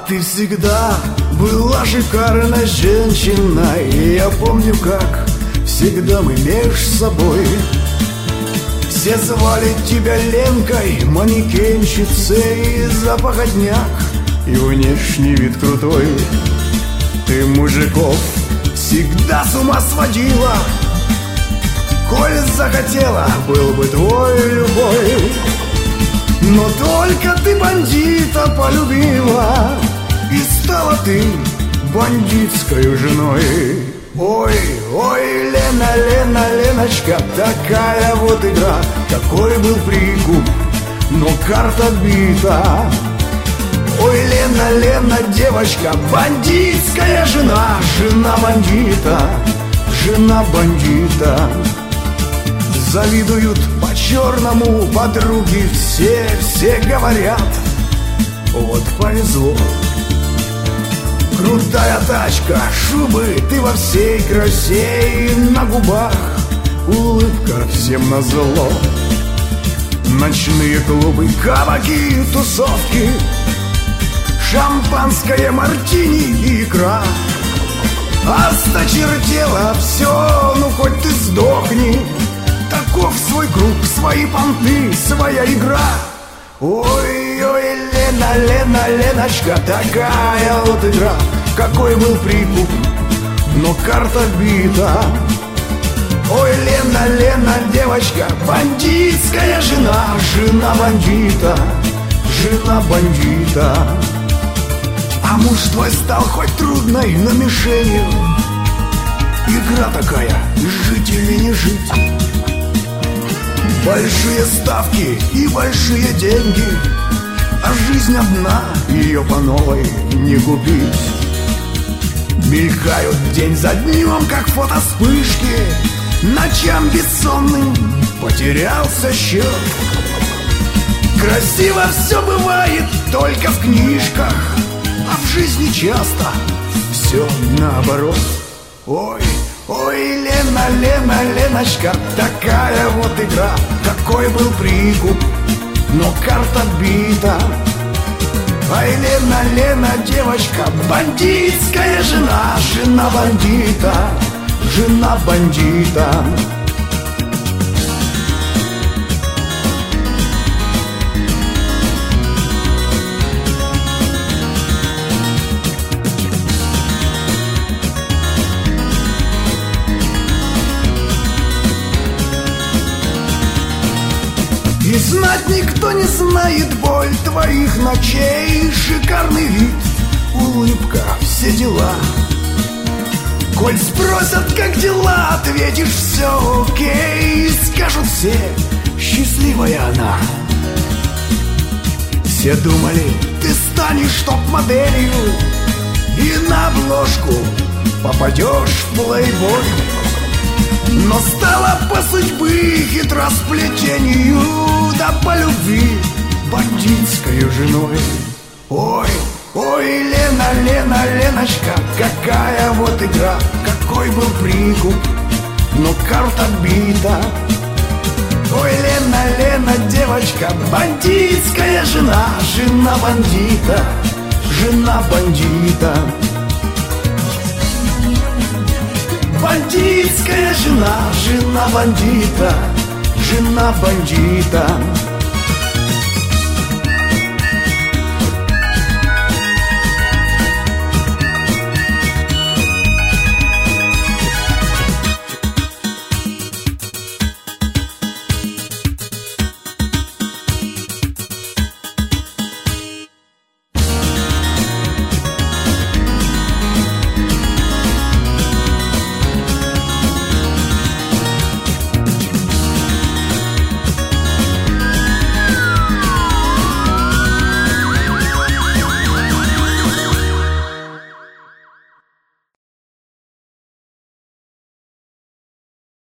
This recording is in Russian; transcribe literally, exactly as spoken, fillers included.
ты всегда была шикарной женщиной. И я помню, как всегда мы меж собой. Все звали тебя Ленкой, манекенщицей, запахотняк и внешний вид крутой. Ты мужиков всегда с ума сводила. Коль захотела, был бы твой любой. Но только ты бандита полюбила, и стала ты бандитской женой. Ой, ой, Лена, Лена, Леночка, такая вот игра. Такой был прикуп, но карта бита. Ой, Лена, Лена, девочка, бандитская жена. Жена бандита, жена бандита. Завидуют по-черному подруги все, все говорят: вот повезло. Крутая тачка, шубы, ты во всей красе. И на губах улыбка всем назло. Ночные клубы, кабаки, тусовки, шампанское, мартини и икра. Осточертело все, ну хоть ты сдохни. Таков свой круг, свои понты, своя игра. Ой, ой, Лена, Лена, Леночка, такая вот игра. Какой был прикуп, но карта бита. Ой, Лена, Лена, девочка, бандитская жена. Жена бандита, жена бандита. А муж твой стал хоть трудной, но мишенью. Игра такая, жить или не жить. Большие ставки и большие деньги, а жизнь одна, ее по новой не купить. Мелькают день за днем, как фотоспышки. Ночам бессонным потерялся счет. Красиво все бывает только в книжках, а в жизни часто все наоборот. Ой, ой, Лена, Лена, Леночка, такая вот игра. Какой был прикуп, но карта бита. Ай, Лена, Лена, девочка, бандитская жена. Жена бандита, жена бандита. И знать никто не знает боль твоих ночей. Шикарный вид, улыбка, все дела. Коль спросят, как дела, ответишь: все окей. Скажут все: счастливая она. Все думали, ты станешь топ-моделью и на обложку попадешь в плейбой. Но стала по судьбе хитросплетению, да по любви бандитской женой. Ой, ой, Лена, Лена, Леночка, какая вот игра. Какой был прикуп, но карта бита. Ой, Лена, Лена, девочка, бандитская жена. Жена бандита, жена бандита. Бандитская жена, жена бандита, жена бандита.